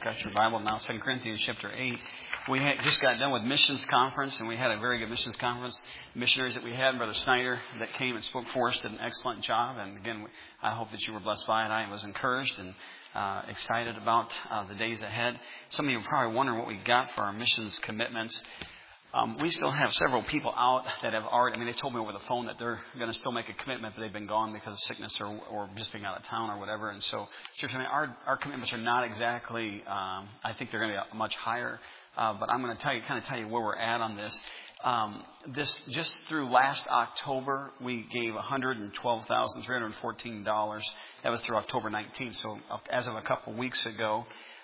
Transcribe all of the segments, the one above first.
got your Bible now, 2 Corinthians chapter 8. We just got done with missions conference, and we had a very good missions conference. The missionaries that we had, Brother Snyder, that came and spoke for us, did an excellent job. And again, I hope that you were blessed by it. I was encouraged and excited about the days ahead. Some of you are probably wondering what we got for our missions commitments. We still have several people out that have already, they told me over the phone that they're going to still make a commitment, but they've been gone because of sickness or just being out of town or whatever. And so, church, our commitments are not exactly, I think they're going to be much higher. But I'm going to tell you where we're at on this. Just through last October, we gave $112,314. That was through October 19th. So as of a couple of weeks ago,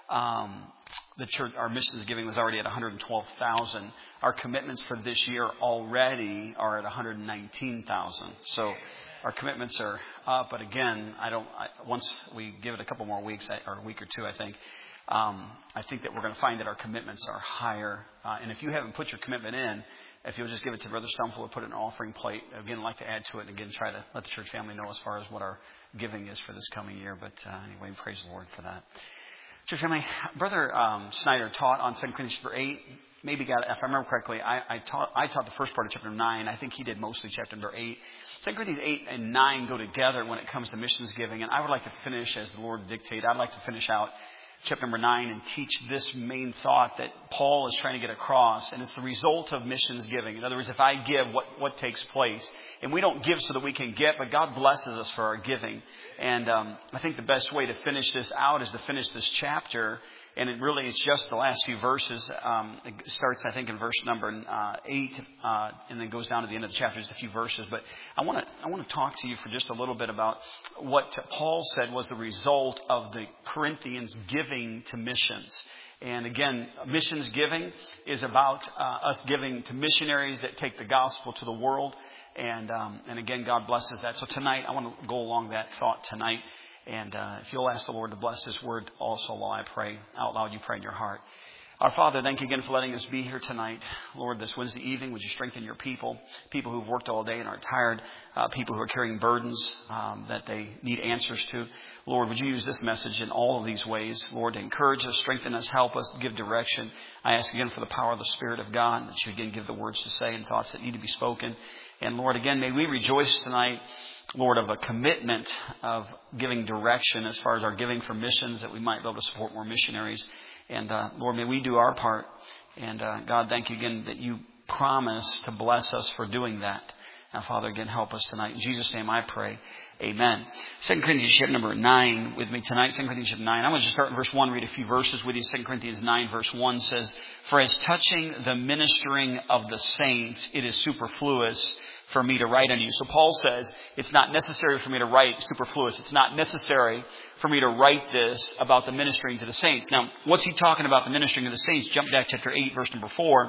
the church, our missions giving was already at $112,000. Our commitments for this year already are at $119,000. So our commitments are up. But again, once we give it a couple more weeks, or a week or two, I think that we're going to find that our commitments are higher. And if you haven't put your commitment in, if you'll just give it to Brother Stumple or put it in an offering plate, again, I'd like to add to it and again try to let the church family know as far as what our giving is for this coming year. But anyway, praise the Lord for that. Church family, Brother Snyder taught on 2 Corinthians chapter 8. Maybe if I remember correctly, I taught the first part of chapter 9. I think he did mostly chapter 8. 2 Corinthians 8 and 9 go together when it comes to missions giving. And I would like to finish, as the Lord dictated, I'd like to finish out chapter number 9 and teach this main thought that Paul is trying to get across. And it's the result of missions giving. In other words, if I give, what takes place? And we don't give so that we can get, but God blesses us for our giving. And I think the best way to finish this out is to finish this chapter. And it's just the last few verses. It starts, I think, in verse number 8, and then goes down to the end of the chapter. Just a few verses. But I want to talk to you for just a little bit about what Paul said was the result of the Corinthians giving to missions. And again, missions giving is about us giving to missionaries that take the gospel to the world. And again, God blesses that. So tonight, I want to go along that thought tonight. And if you'll ask the Lord to bless His word also while I pray out loud, you pray in your heart. Our Father, thank you again for letting us be here tonight. Lord, this Wednesday evening, would you strengthen your people who've worked all day and are tired, people who are carrying burdens that they need answers to. Lord, would you use this message in all of these ways, Lord, to encourage us, strengthen us, help us, give direction. I ask again for the power of the Spirit of God, that you again give the words to say and thoughts that need to be spoken. And Lord, again, may we rejoice tonight, Lord, of a commitment of giving direction as far as our giving for missions, that we might be able to support more missionaries. And Lord, may we do our part. And God, thank you again that you promise to bless us for doing that. Now, Father, again, help us tonight. In Jesus' name I pray. Amen. 2 Corinthians chapter number 9 with me tonight. 2 Corinthians chapter 9. I'm going to just start in verse 1, read a few verses with you. 2 Corinthians 9 verse 1 says, "For as touching the ministering of the saints, it is superfluous for me to write unto you." So Paul says, it's not necessary for me to write superfluous. It's not necessary for me to write this about the ministering to the saints. Now, what's he talking about, the ministering of the saints? Jump back to chapter 8, verse number 4.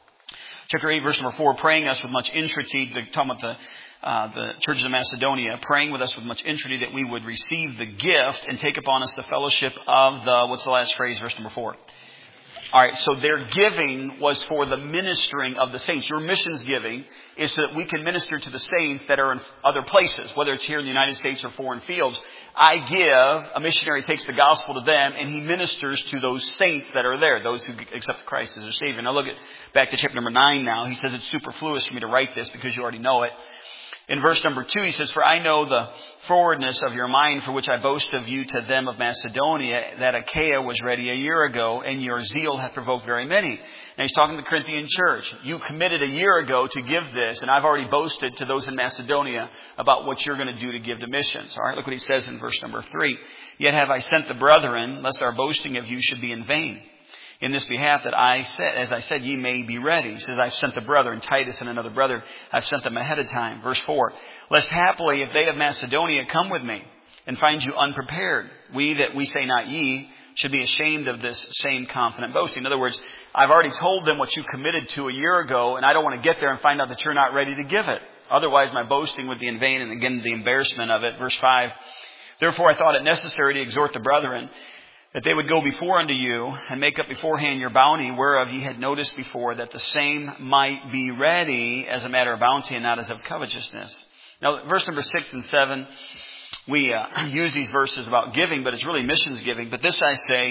Chapter 8, verse number 4, praying us with much entreaty, talking about the churches of Macedonia, praying with us with much entreaty that we would receive the gift and take upon us the fellowship of what's the last phrase, verse number 4? All right, so their giving was for the ministering of the saints. Your missions giving is so that we can minister to the saints that are in other places, whether it's here in the United States or foreign fields. I give, a missionary takes the gospel to them, and he ministers to those saints that are there, those who accept Christ as their Savior. Now look back to chapter number 9 now. He says it's superfluous for me to write this because you already know it. In verse number 2, he says, "For I know the forwardness of your mind, for which I boast of you to them of Macedonia, that Achaia was ready a year ago, and your zeal hath provoked very many." Now he's talking to the Corinthian church. You committed a year ago to give this, and I've already boasted to those in Macedonia about what you're going to do to give to missions. All right, look what he says in verse number 3. "Yet have I sent the brethren, lest our boasting of you should be in vain. In this behalf that as I said, ye may be ready." He says, "I've sent the brethren, Titus and another brother. I've sent them ahead of time." Verse 4, "Lest haply, if they of Macedonia come with me and find you unprepared, we say not ye, should be ashamed of this same confident boasting." In other words, I've already told them what you committed to a year ago, and I don't want to get there and find out that you're not ready to give it. Otherwise, my boasting would be in vain, and again, the embarrassment of it. Verse 5, "Therefore I thought it necessary to exhort the brethren, that they would go before unto you and make up beforehand your bounty, whereof ye had noticed before, that the same might be ready as a matter of bounty and not as of covetousness." Now, verse number 6 and 7, we use these verses about giving, but it's really missions giving. "But this I say,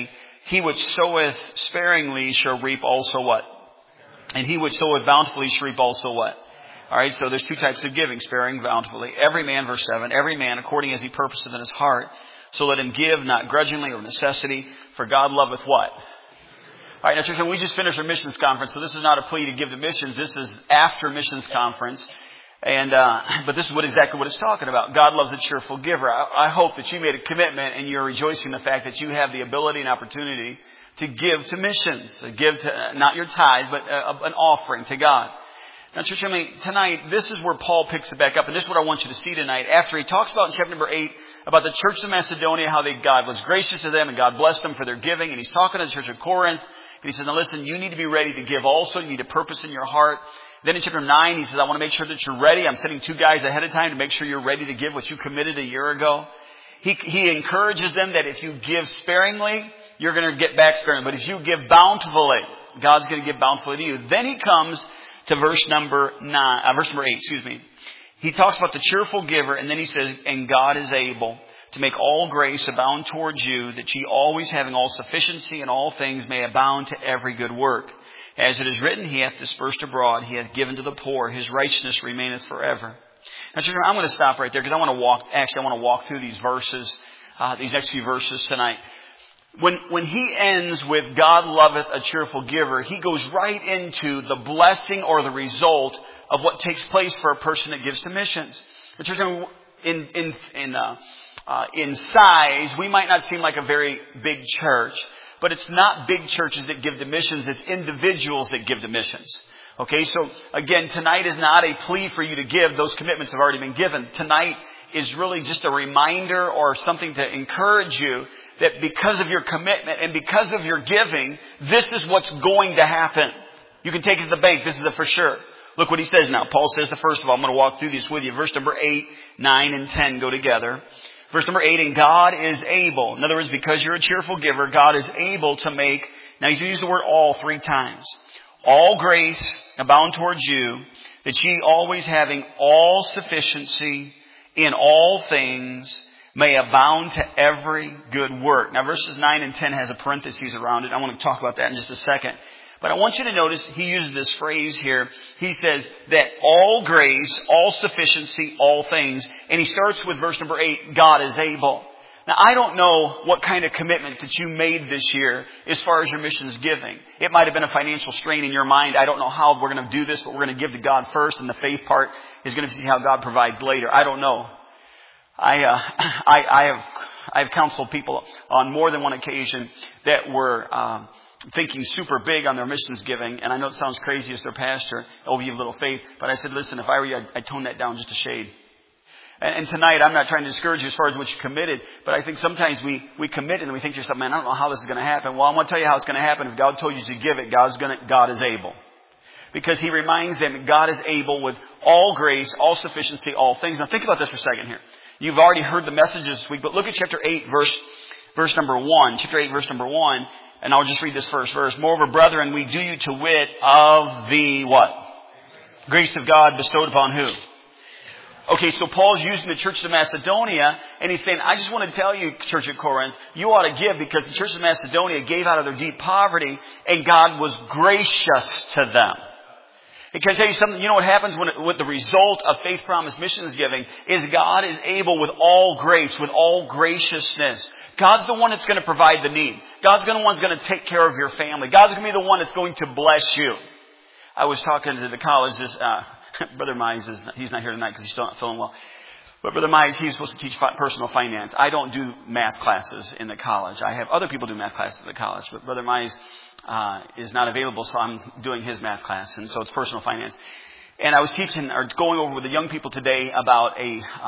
He which soweth sparingly shall reap also what? And he which soweth bountifully shall reap also what? All right, so there's two types of giving, sparing, bountifully. Every man, verse 7, every man according as he purposeth in his heart, so let him give, not grudgingly or necessity, for God loveth what? All right, now church, we just finished our missions conference, so this is not a plea to give to missions. This is after missions conference. And but this is exactly what it's talking about. God loves a cheerful giver. I hope that you made a commitment and you're rejoicing in the fact that you have the ability and opportunity to give to missions, to give to not your tithe, but an offering to God. Now, church, tonight, this is where Paul picks it back up, and this is what I want you to see tonight. After he talks about in chapter number 8 about the church of Macedonia, how God was gracious to them and God blessed them for their giving, and he's talking to the church of Corinth, and he says, now listen, you need to be ready to give also. You need a purpose in your heart. Then in chapter 9, he says, I want to make sure that you're ready. I'm sending 2 guys ahead of time to make sure you're ready to give what you committed a year ago. He encourages them that if you give sparingly, you're going to get back sparingly. But if you give bountifully, God's going to give bountifully to you. Then he comes to verse number 8, He talks about the cheerful giver, and then he says, and God is able to make all grace abound towards you, that ye always having all sufficiency in all things may abound to every good work. As it is written, he hath dispersed abroad, he hath given to the poor, his righteousness remaineth forever. Now, children, I'm going to stop right there because I want to walk through these verses, these next few verses tonight. When he ends with God loveth a cheerful giver, he goes right into the blessing or the result of what takes place for a person that gives to missions. In size, we might not seem like a very big church, but it's not big churches that give to missions, it's individuals that give to missions. Okay, so again, tonight is not a plea for you to give. Those commitments have already been given. Tonight is really just a reminder or something to encourage you that because of your commitment and because of your giving, this is what's going to happen. You can take it to the bank. This is it for sure. Look what he says now. Paul says, first of all, I'm going to walk through these with you. Verse number 8, 9, and 10 go together. Verse number 8, and God is able. In other words, because you're a cheerful giver, God is able to make, now he's used the word all 3 times. All grace abound towards you, that ye always having all sufficiency in all things may abound to every good work. Now verses 9 and 10 has a parenthesis around it. I want to talk about that in just a second. But I want you to notice he uses this phrase here. He says that all grace, all sufficiency, all things. And he starts with verse number 8, God is able. Now, I don't know what kind of commitment that you made this year as far as your missions giving. It might have been a financial strain in your mind. I don't know how we're going to do this, but we're going to give to God first, and the faith part is going to see how God provides later. I don't know. I have counseled people on more than one occasion that were thinking super big on their missions giving, and I know it sounds crazy as their pastor, oh, you have little faith, but I said, listen, if I were you, I'd tone that down just a shade. And tonight, I'm not trying to discourage you as far as what you committed, but I think sometimes we commit and we think to yourself, man, I don't know how this is going to happen. Well, I'm going to tell you how it's going to happen. If God told you to give it, God is able. Because he reminds them that God is able with all grace, all sufficiency, all things. Now think about this for a second here. You've already heard the messages this week, but look at chapter 8, verse number 1. Chapter 8, verse number 1, and I'll just read this first verse. Moreover, brethren, we do you to wit of the what? Grace of God bestowed upon who? Okay, so Paul's using the church of Macedonia, and he's saying, I just want to tell you, church of Corinth, you ought to give because the church of Macedonia gave out of their deep poverty, and God was gracious to them. And can I tell you something? You know what happens with the result of Faith Promise Missions giving is God is able with all grace, with all graciousness. God's the one that's going to provide the need. God's the one that's going to take care of your family. God's going to be the one that's going to bless you. I was talking to the college Brother Mize, he's not here tonight because he's still not feeling well. But Brother Mize, he's supposed to teach personal finance. I don't do math classes in the college. I have other people do math classes at the college. But Brother Mize is not available, so I'm doing his math class. And so it's personal finance. And I was teaching or going over with the young people today about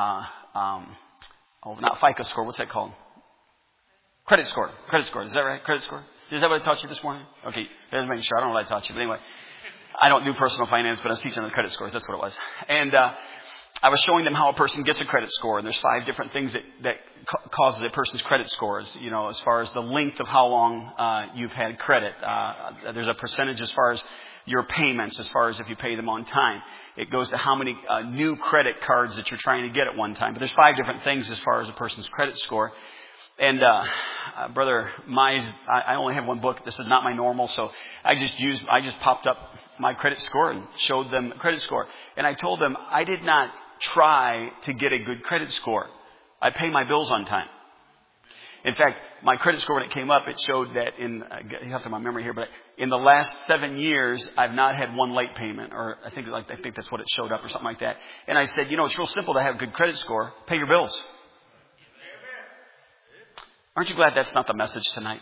not FICO score. What's that called? Credit score. Credit score. Is that right? Credit score. Is that what I taught you this morning? Okay. Just making sure. I don't know what I taught you. But anyway. I don't do personal finance, but I was teaching on the credit scores. That's what it was. And I was showing them how a person gets a credit score. And there's 5 different things that causes a person's credit scores. You know, as far as the length of how long you've had credit. There's a percentage as far as your payments, as far as if you pay them on time. It goes to how many new credit cards that you're trying to get at one time. But there's 5 different things as far as a person's credit score. And Brother Mize, I only have one book. This is not my normal, so I just popped up my credit score and showed them credit score. And I told them I did not try to get a good credit score. I pay my bills on time. In fact, my credit score, when it came up, it showed that you have to my memory here, but in the last 7 years, I've not had one late payment, or I think that's what it showed up, or something like that. And I said, it's real simple to have a good credit score. Pay your bills. Aren't you glad that's not the message tonight?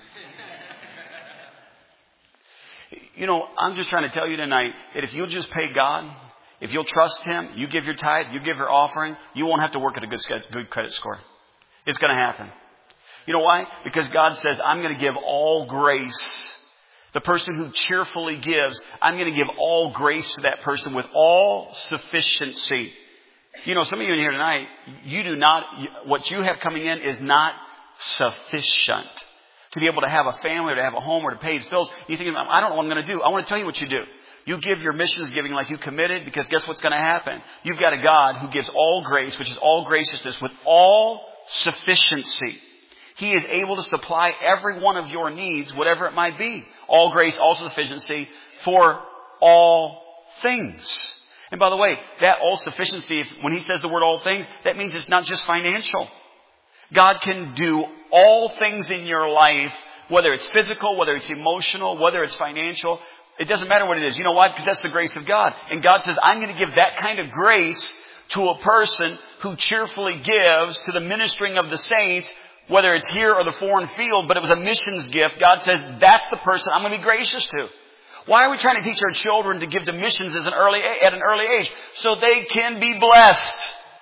I'm just trying to tell you tonight that if you'll just pay God, if you'll trust Him, you give your tithe, you give your offering, you won't have to work at a good credit score. It's going to happen. You know why? Because God says, I'm going to give all grace. The person who cheerfully gives, I'm going to give all grace to that person with all sufficiency. Some of you in here tonight, what you have coming in is not sufficient to be able to have a family or to have a home or to pay his bills. You think, I don't know what I'm going to do. I want to tell you what you do. You give your missions giving like you committed, because guess what's going to happen? You've got a God who gives all grace, which is all graciousness, with all sufficiency. He is able to supply every one of your needs, whatever it might be. All grace, all sufficiency for all things. And by the way, that all sufficiency, when He says the word all things, that means it's not just financial. God can do all things in your life, whether it's physical, whether it's emotional, whether it's financial. It doesn't matter what it is. You know why? Because that's the grace of God. And God says, I'm going to give that kind of grace to a person who cheerfully gives to the ministering of the saints, whether it's here or the foreign field, but it was a missions gift. God says, that's the person I'm going to be gracious to. Why are we trying to teach our children to give to missions at an early age? So they can be blessed.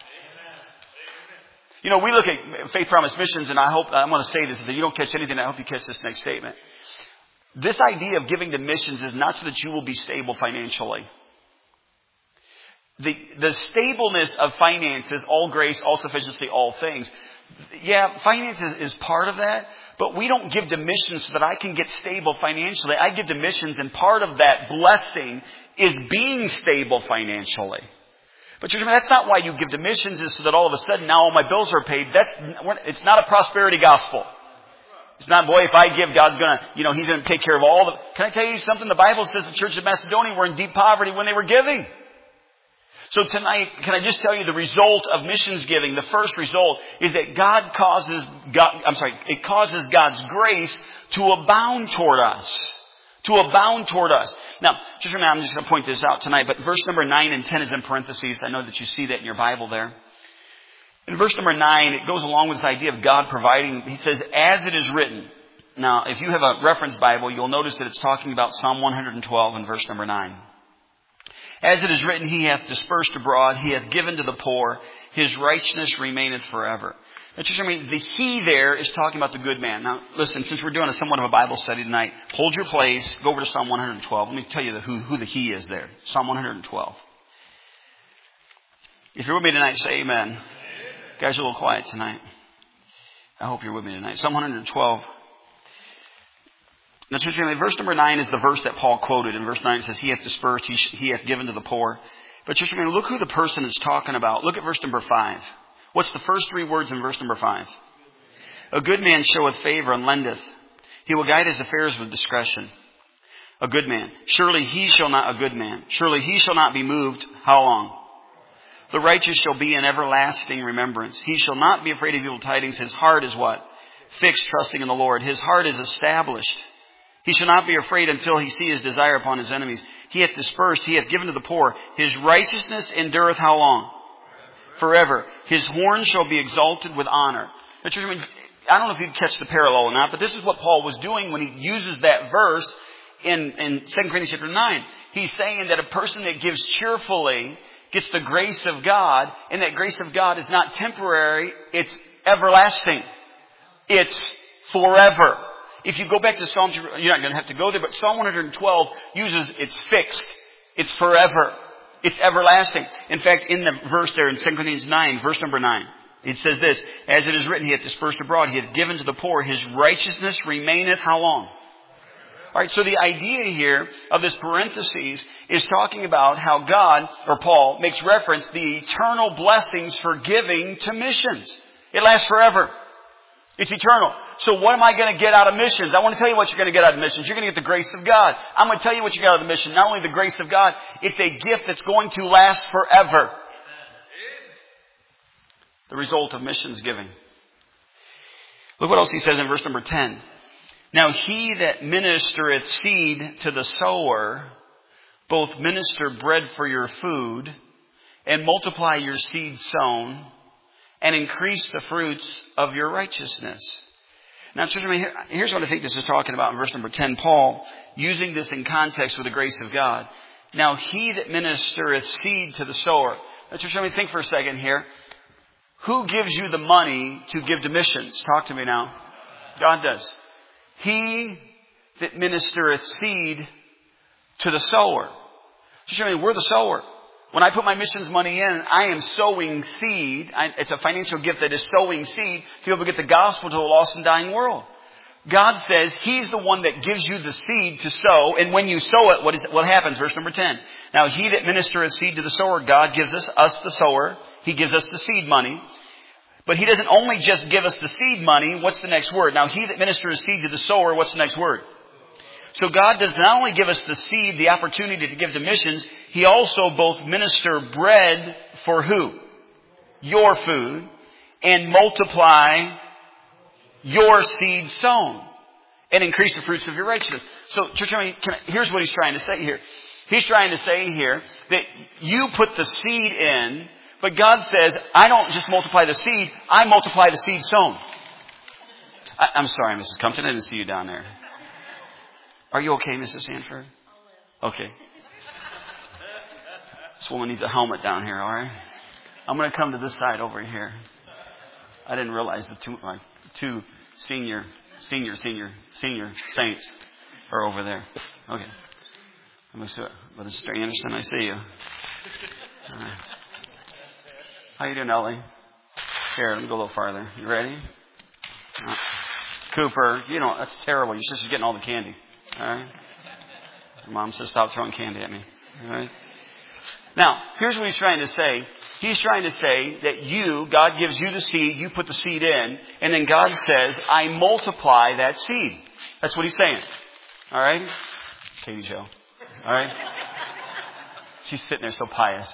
We look at Faith Promise Missions, and I want to say this, if you don't catch anything, I hope you catch this next statement. This idea of giving to missions is not so that you will be stable financially. The stableness of finances, all grace, all sufficiency, all things. Yeah, finances is part of that, but we don't give to missions so that I can get stable financially. I give to missions, and part of that blessing is being stable financially. But that's not why you give to missions, is so that all of a sudden now all my bills are paid. It's not a prosperity gospel. It's not, boy, if I give, God's going to, He's going to take care of all the... Can I tell you something? The Bible says the church of Macedonia were in deep poverty when they were giving. So tonight, can I just tell you the result of missions giving? The first result is that it causes God's grace to abound toward us. To abound toward us. Now, just remember, I'm just going to point this out tonight, but verse number 9 and 10 is in parentheses. I know that you see that in your Bible there. In verse number 9, it goes along with this idea of God providing. He says, as it is written. Now, if you have a reference Bible, you'll notice that it's talking about Psalm 112 in verse number 9. As it is written, He hath dispersed abroad, He hath given to the poor, His righteousness remaineth forever. Now, just remember, the He there is talking about the good man. Now, listen, since we're doing somewhat of a Bible study tonight, hold your place, go over to Psalm 112. Let me tell you who the He is there. Psalm 112. If you're with me tonight, say amen. Amen. Guys are a little quiet tonight. I hope you're with me tonight. Psalm 112. Now, just remember, verse number 9 is the verse that Paul quoted. In verse 9 it says, He hath dispersed, He hath given to the poor. But just remember, look who the person is talking about. Look at verse number 5. What's the first 3 words in verse number 5? A good man showeth favor and lendeth. He will guide his affairs with discretion. A good man. Surely he shall not be moved. How long? The righteous shall be in everlasting remembrance. He shall not be afraid of evil tidings. His heart is what? Fixed, trusting in the Lord. His heart is established. He shall not be afraid until he see his desire upon his enemies. He hath dispersed, He hath given to the poor. His righteousness endureth how long? Forever. His horn shall be exalted with honor. I don't know if you catch the parallel or not, but this is what Paul was doing when he uses that verse in 2 Corinthians chapter 9. He's saying that a person that gives cheerfully gets the grace of God, and that grace of God is not temporary, it's everlasting. It's forever. If you go back to Psalms, you're not going to have to go there, but Psalm 112 uses it's fixed. It's forever. It's everlasting. In fact, in the verse there in 2 Corinthians 9, verse number 9, it says this, as it is written, He hath dispersed abroad, He hath given to the poor, His righteousness remaineth how long? Alright, so the idea here of this parentheses is talking about how God, or Paul, makes reference to the eternal blessings for giving to missions. It lasts forever. It's eternal. So what am I going to get out of missions? I want to tell you what you're going to get out of missions. You're going to get the grace of God. I'm going to tell you what you get out of the mission. Not only the grace of God, it's a gift that's going to last forever. The result of missions giving. Look what else he says in verse number 10. Now he that ministereth seed to the sower, both minister bread for your food, and multiply your seed sown, and increase the fruits of your righteousness. Now, here's what I think this is talking about in verse number 10. Paul, using this in context with the grace of God. Now, he that ministereth seed to the sower. Now, just let me think for a second here. Who gives you the money to give to missions? Talk to me now. God does. He that ministereth seed to the sower. Just remember, we're the sower. When I put my missions money in, I am sowing seed. It's a financial gift that is sowing seed to be able to get the gospel to a lost and dying world. God says He's the one that gives you the seed to sow. And when you sow it, what happens? Verse number 10. Now, he that ministereth seed to the sower, God gives us the sower. He gives us the seed money. But He doesn't only just give us the seed money. What's the next word? Now, he that ministereth seed to the sower, what's the next word? So God does not only give us the seed, the opportunity to give to missions, He also both minister bread for who? Your food. And multiply your seed sown. And increase the fruits of your righteousness. So, church, here's what He's trying to say here. He's trying to say here that you put the seed in, but God says, I don't just multiply the seed, I multiply the seed sown. I'm sorry, Mrs. Compton, I didn't see you down there. Are you okay, Mrs. Sanford? Okay. This woman needs a helmet down here, all right? I'm going to come to this side over here. I didn't realize the two senior saints are over there. Okay. Brother Sister Anderson, I see you. All right. How you doing, Ellie? Here, let me go a little farther. You ready? Cooper, that's terrible. Your sister's getting all the candy. All right. Mom says, stop throwing candy at me. All right. Now, here's what He's trying to say. He's trying to say that God gives you the seed, you put the seed in, and then God says, I multiply that seed. That's what He's saying. All right. Katie Jo. All right. She's sitting there so pious.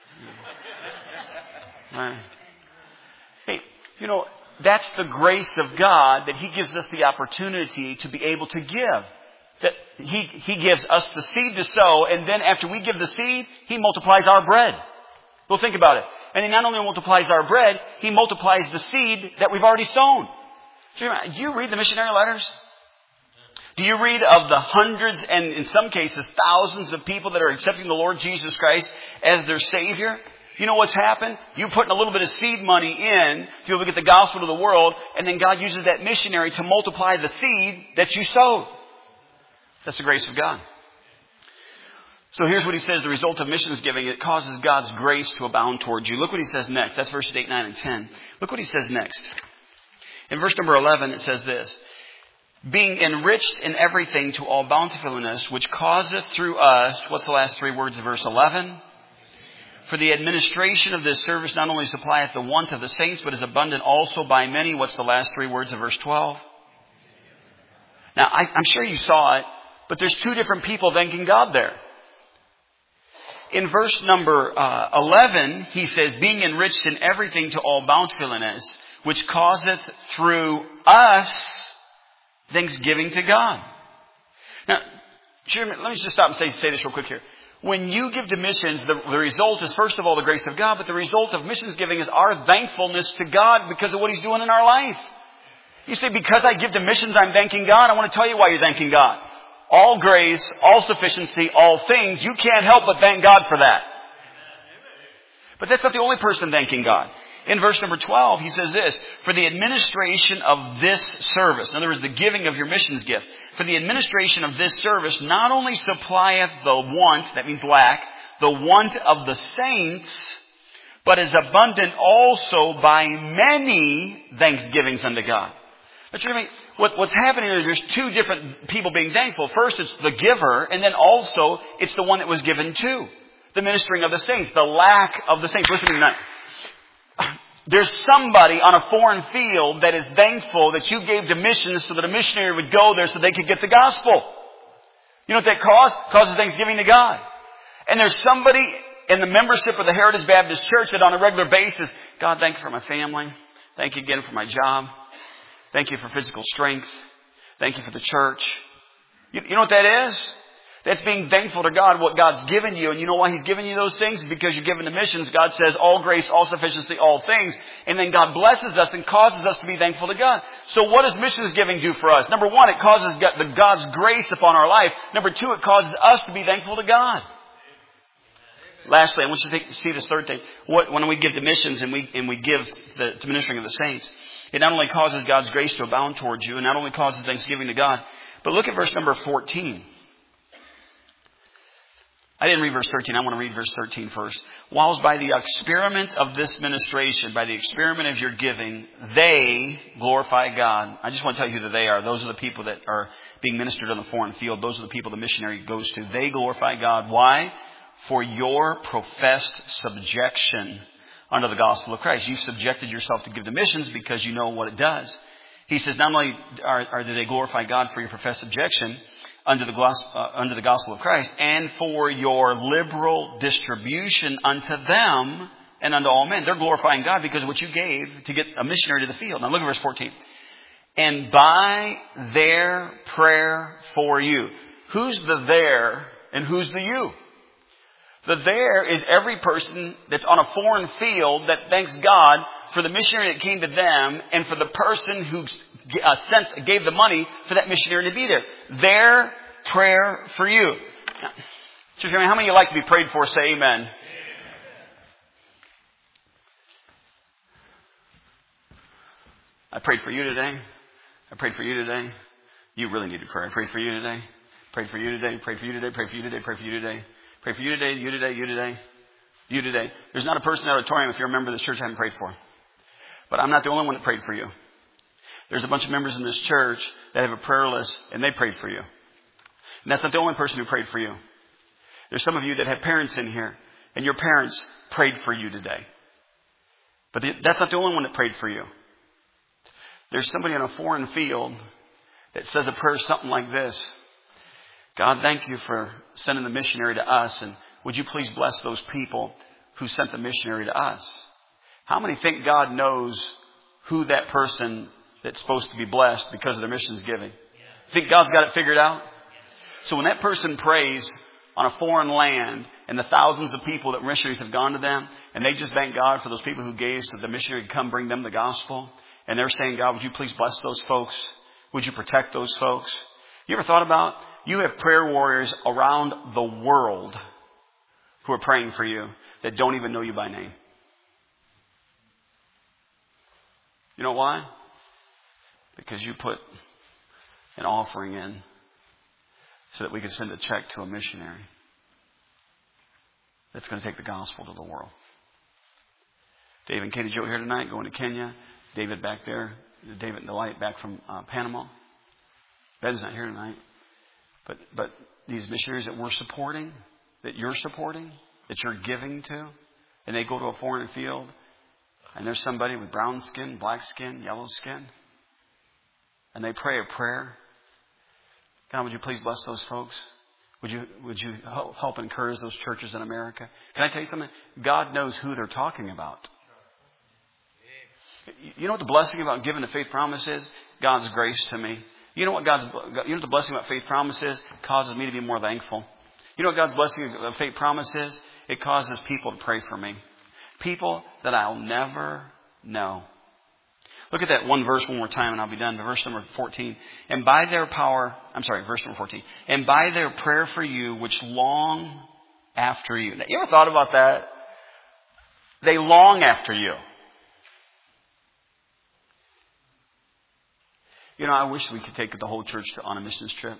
All right. Hey, that's the grace of God that He gives us the opportunity to be able to give. That He gives us the seed to sow, and then after we give the seed, He multiplies our bread. Well, think about it. And He not only multiplies our bread, He multiplies the seed that we've already sown. Do you read the missionary letters? Do you read of the hundreds and in some cases thousands of people that are accepting the Lord Jesus Christ as their Savior? You know what's happened? You put a little bit of seed money in to be able to get the gospel to the world, and then God uses that missionary to multiply the seed that you sowed. That's the grace of God. So here's what He says, the result of missions giving, it causes God's grace to abound towards you. Look what He says next. That's verses 8, 9, and 10. Look what He says next. In verse number 11, it says this. Being enriched in everything to all bountifulness, which causeth through us, what's the last three words of verse 11? For the administration of this service not only supplieth the want of the saints, but is abundant also by many. What's the last three words of verse 12? Now, I'm sure you saw it, but there's two different people thanking God there. In verse number 11, he says, being enriched in everything to all bountifulness, which causeth through us thanksgiving to God. Now, let me just stop and say this real quick here. When you give to missions, the result is, first of all, the grace of God, but the result of missions giving is our thankfulness to God because of what He's doing in our life. You say, because I give to missions, I'm thanking God. I want to tell you why you're thanking God. All grace, all sufficiency, all things. You can't help but thank God for that. But that's not the only person thanking God. In verse number 12, he says this, for the administration of this service, in other words, the giving of your missions gift, for the administration of this service not only supplieth the want, that means lack, the want of the saints, but is abundant also by many thanksgivings unto God. What's happening is there's two different people being thankful. First, it's the giver, and then also it's the one that was given to. The ministering of the saints, the lack of the saints. Listen to me tonight. There's somebody on a foreign field that is thankful that you gave to missions so that a missionary would go there so they could get the gospel. You know what that causes thanksgiving to God. And there's somebody in the membership of the Heritage Baptist Church that on a regular basis, God, thank you for my family. Thank you again for my job. Thank you for physical strength. Thank you for the church. You know what that is? That's being thankful to God, what God's given you. And you know why He's given you those things? It's because you're given to missions. God says, all grace, all sufficiency, all things. And then God blesses us and causes us to be thankful to God. So what does missions giving do for us? Number one, it causes God's grace upon our life. Number two, it causes us to be thankful to God. Lastly, I want you to see this third thing. When we give to missions and we give to ministering of the saints, it not only causes God's grace to abound towards you, and not only causes thanksgiving to God, but look at verse number 14. I didn't read verse 13. I want to read verse 13 first. Whilst by the experiment of this ministration, by the experiment of your giving, they glorify God. I just want to tell you who they are. Those are the people that are being ministered on the foreign field. Those are the people the missionary goes to. They glorify God. Why? For your professed subjection under the gospel of Christ. You've subjected yourself to give to missions because you know what it does. He says not only do they glorify God for your professed subjection under the gospel of Christ, and for your liberal distribution unto them and unto all men. They're glorifying God because of what you gave to get a missionary to the field. Now look at verse 14. And by their prayer for you. Who's the there and who's the you? The there is every person that's on a foreign field that thanks God for the missionary that came to them and for the person who gave the money for that missionary to be there. Their prayer for you. Now, how many of you like to be prayed for? Say amen. Amen. I prayed for you today. I prayed for you today. You really need to pray. I prayed for you today. Prayed for you today. Prayed for you today. Prayed for you today. Prayed for you today. Pray for you today, you today, you today, you today. There's not a person in the auditorium, if you're a member of this church, I haven't prayed for. But I'm not the only one that prayed for you. There's a bunch of members in this church that have a prayer list, and they prayed for you. And that's not the only person who prayed for you. There's some of you that have parents in here, and your parents prayed for you today. But that's not the only one that prayed for you. There's somebody on a foreign field that says a prayer something like this. God, thank you for sending the missionary to us. And would you please bless those people who sent the missionary to us? How many think God knows who that person that's supposed to be blessed because of their missions giving? Think God's got it figured out? So when that person prays on a foreign land and the thousands of people that missionaries have gone to them, and they just thank God for those people who gave so the missionary could come bring them the gospel, and they're saying, God, would you please bless those folks? Would you protect those folks? You ever thought about, you have prayer warriors around the world who are praying for you that don't even know you by name. You know why? Because you put an offering in so that we can send a check to a missionary that's going to take the gospel to the world. David and Katie Joe here tonight, going to Kenya. David back there. David and Delight back from Panama. Ben's not here tonight. But these missionaries that we're supporting, that you're supporting, that you're giving to, and they go to a foreign field, and there's somebody with brown skin, black skin, yellow skin, and they pray a prayer. God, would you please bless those folks? Would you help encourage those churches in America? Can I tell you something? God knows who they're talking about. You know what the blessing about giving the faith promise is? God's grace to me. You know what the blessing about faith promise is? It causes me to be more thankful. You know what God's blessing of faith promise is? It causes people to pray for me. People that I'll never know. Look at that one verse one more time and I'll be done. Verse number 14. Verse number 14. And by their prayer for you, which long after you. Now, you ever thought about that? They long after you. You know, I wish we could take the whole church on a missions trip.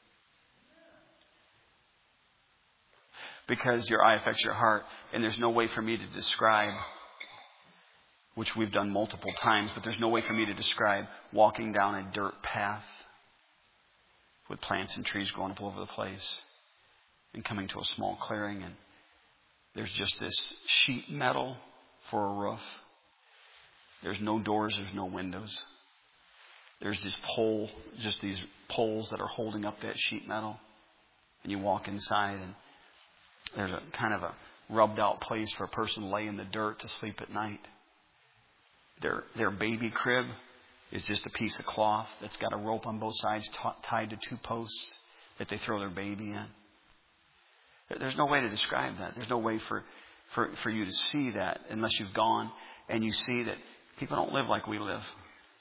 Because your eye affects your heart. And there's no way for me to describe, which we've done multiple times, but there's no way for me to describe walking down a dirt path with plants and trees growing up all over the place and coming to a small clearing. And there's just this sheet metal for a roof. There's no doors. There's no windows. There's just these poles that are holding up that sheet metal. And you walk inside and there's a kind of a rubbed out place for a person to lay in the dirt to sleep at night. Their baby crib is just a piece of cloth that's got a rope on both sides tied to 2 posts that they throw their baby in. There's no way to describe that. There's no way for you to see that unless you've gone and you see that people don't live like we live.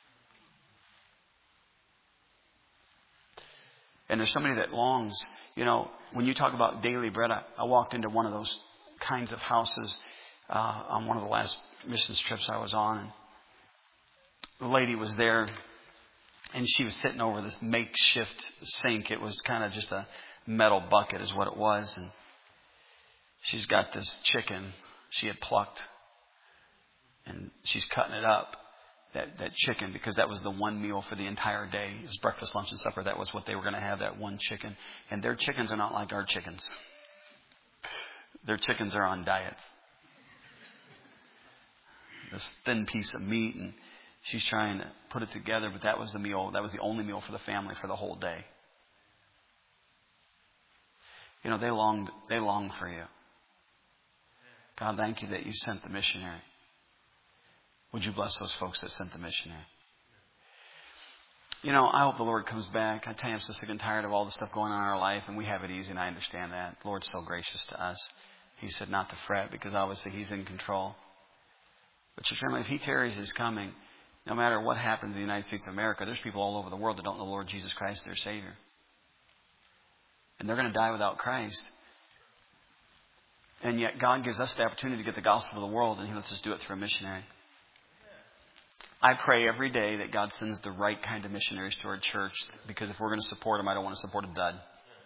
And there's somebody that longs, when you talk about daily bread, I walked into one of those kinds of houses on one of the last missions trips I was on. And the lady was there and she was sitting over this makeshift sink. It was kind of just a metal bucket is what it was. And she's got this chicken she had plucked and she's cutting it up. That chicken, because that was the one meal for the entire day. It was breakfast, lunch, and supper. That was what they were going to have, that one chicken. And their chickens are not like our chickens. Their chickens are on diets. This thin piece of meat, and she's trying to put it together, but that was the meal. That was the only meal for the family for the whole day. They longed for you. God, thank you that you sent the missionary. Would you bless those folks that sent the missionary? I hope the Lord comes back. I tell you, I'm so sick and tired of all the stuff going on in our life, and we have it easy, and I understand that. The Lord's so gracious to us. He said not to fret, because obviously He's in control. But your family, if He tarries His coming, no matter what happens in the United States of America, there's people all over the world that don't know the Lord Jesus Christ, their Savior. And they're going to die without Christ. And yet God gives us the opportunity to get the gospel to the world, and He lets us do it through a missionary. I pray every day that God sends the right kind of missionaries to our church, because if we're going to support them, I don't want to support a dud.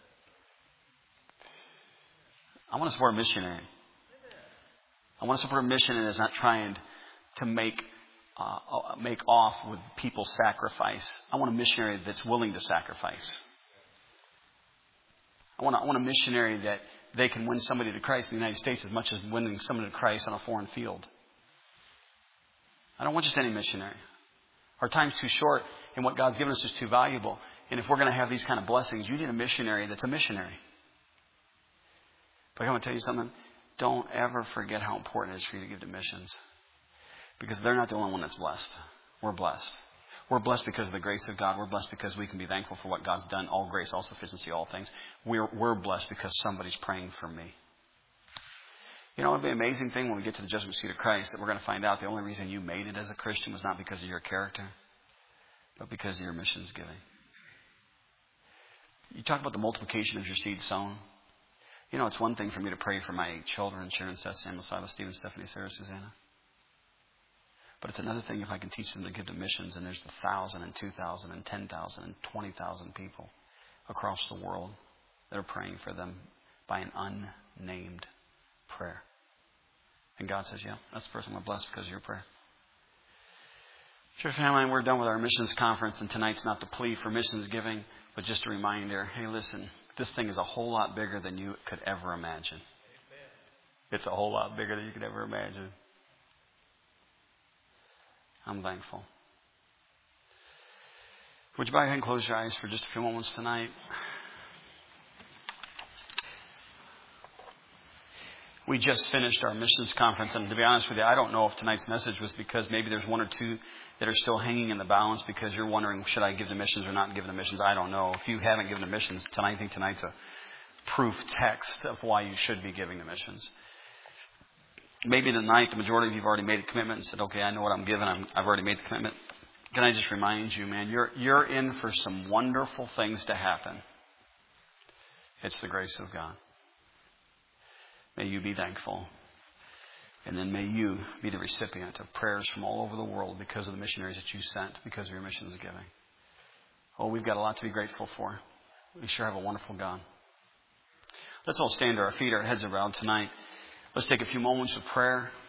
I want to support a missionary. I want to support a missionary that's not trying to make off with people's sacrifice. I want a missionary that's willing to sacrifice. I want a missionary that they can win somebody to Christ in the United States as much as winning somebody to Christ on a foreign field. I don't want just any missionary. Our time's too short, and what God's given us is too valuable. And if we're going to have these kind of blessings, you need a missionary that's a missionary. But I want to tell you something. Don't ever forget how important it is for you to give to missions. Because they're not the only one that's blessed. We're blessed. We're blessed because of the grace of God. We're blessed because we can be thankful for what God's done. All grace, all sufficiency, all things. We're blessed because somebody's praying for me. It'll be an amazing thing when we get to the judgment seat of Christ that we're going to find out the only reason you made it as a Christian was not because of your character, but because of your missions giving. You talk about the multiplication of your seed sown. It's one thing for me to pray for my children, Sharon, Seth, Samuel, Silas, Stephen, Stephanie, Sarah, Susanna. But it's another thing if I can teach them to give to missions, and there's 1,000 and 2,000 and 10,000 and 20,000 people across the world that are praying for them by an unnamed prayer. And God says, yeah, that's the person we're blessed because of your prayer. Church family, we're done with our missions conference, and tonight's not the plea for missions giving, but just a reminder, hey, listen, this thing is a whole lot bigger than you could ever imagine. It's a whole lot bigger than you could ever imagine. I'm thankful. Would you bow your head and close your eyes for just a few moments tonight? We just finished our missions conference, and to be honest with you, I don't know if tonight's message was because maybe there's one or two that are still hanging in the balance because you're wondering, should I give to missions or not give to missions? I don't know. If you haven't given to missions tonight, I think tonight's a proof text of why you should be giving to missions. Maybe tonight the majority of you have already made a commitment and said, okay, I know what I'm giving. I've already made the commitment. Can I just remind you, man, you're in for some wonderful things to happen. It's the grace of God. May you be thankful. And then may you be the recipient of prayers from all over the world because of the missionaries that you sent, because of your missions giving. Oh, we've got a lot to be grateful for. We sure have a wonderful God. Let's all stand to our feet, our heads are bowed tonight. Let's take a few moments of prayer.